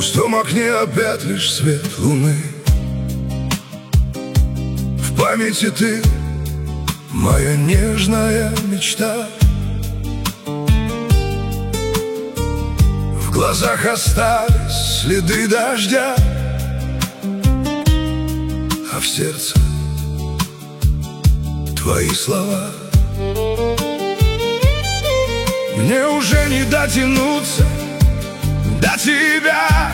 пустом окне опять лишь свет луны. В памяти ты, моя нежная мечта. В глазах остались следы дождя, а в сердце твои слова. Мне уже не дотянуться до тебя,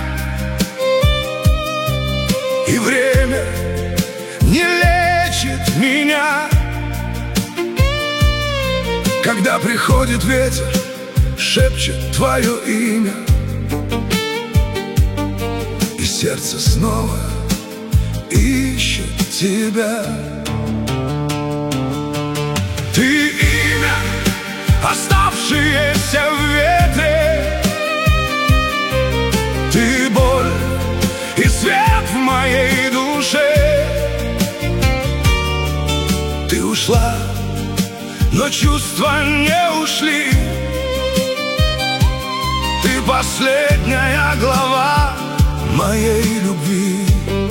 и время не лечит меня. Когда приходит ветер, шепчет твое имя, и сердце снова ищет тебя. Ты имя, оставшееся в ветре. Ты боль и свет в моей душе. Ты ушла, но чувства не ушли. Ты последняя глава моей любви.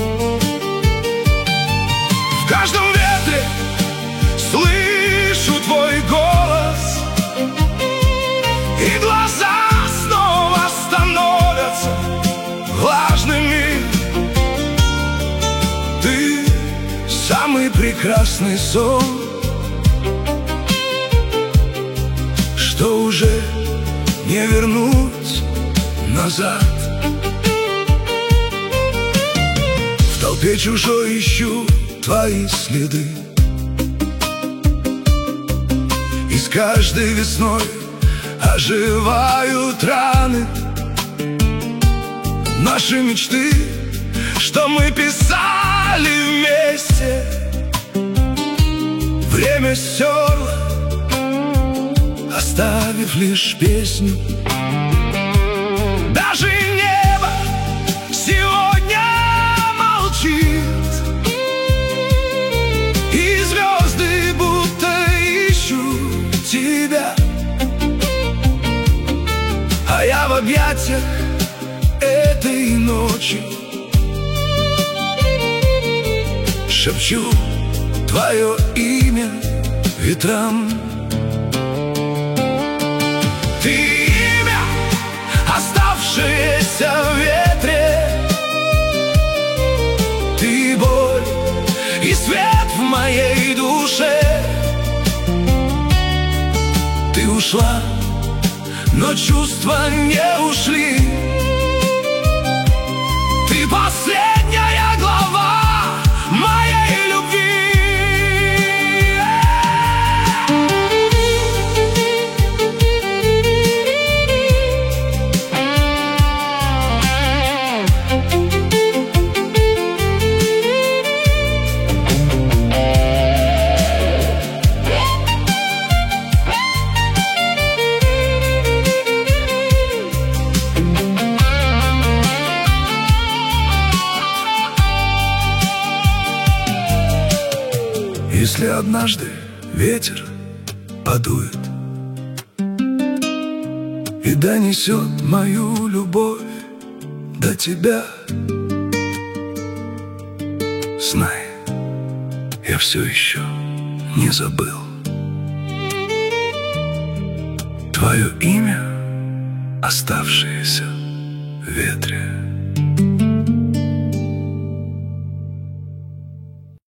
В каждом ветре слышу твой голос, и глаза снова становятся влажными. Ты самый прекрасный сон, что уже не вернуть назад. В толпе чужой ищу твои следы, и с каждой весной оживают раны. Наши мечты, что мы писали вместе, время стерло, оставив лишь песню. Даже небо сегодня молчит, и звезды будто ищут тебя. А я в объятиях этой ночи шепчу твое имя ветрам. Ты имя, оставшееся в ветре. Ты боль и свет в моей душе. Ты ушла, но чувства не ушли. Ты последняя глава моей любви. Если однажды ветер подует и донесет мою любовь до тебя, знай, я все еще не забыл твое имя, оставшееся в ветре.